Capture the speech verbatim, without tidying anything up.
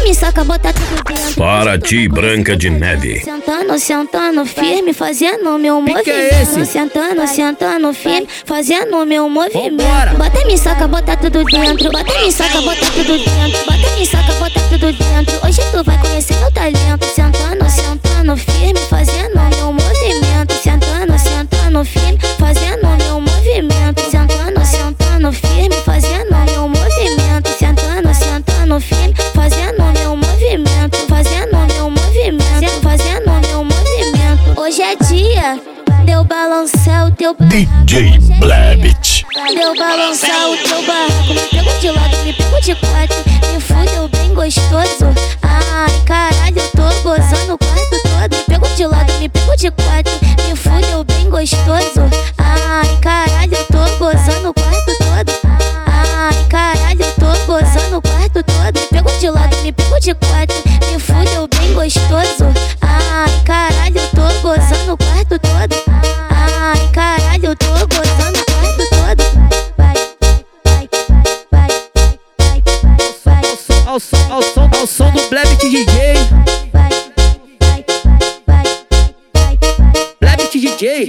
me saca, bota tudo dentro. Paraty, Branca de Neve. Sentando, sentando firme, fazendo meu movimento. é esse? Sentando, sentando firme, fazendo meu movimento. Vambora. Bota me saca, bota tudo dentro. Bota me saca, bota tudo dentro. Bota me saca, bota tudo dentro. Hoje tu vai conhecer meu talento. Sentando, sentando firme, fazendo meu movimento. Sentando, sentando firme, fazendo meu movimento. Sentando, sentando firme, fazendo meu movimento. Sentando, sentando firme, fazendo meu movimento. Fazendo meu movimento, fazendo meu movimento. Hoje é dia de eu balançar o teu D J Blebit. de eu balançar o teu barraco. Me pego de lado, me pego de quatro. Me fudeu bem gostoso. Ai, caralho, eu tô gozando o quarto todo. Me pego de lado, me pego de quatro. Me fudeu bem gostoso. Ai, caralho, eu tô gozando o quarto todo. Ai, caralho, eu tô gozando o quarto todo. Me pego de lado, me pego de quatro. Me fudeu bem gostoso. Ai, caralho, eu tô gozando o quarto todo. Ai, caralho, eu tô gozando o quarto todo. Vai, vai, vai, vai, vai, vai. Ao som, ao som, ao som do Blebit D J. Vai, vai, vai, vai, vai. Blebit D J.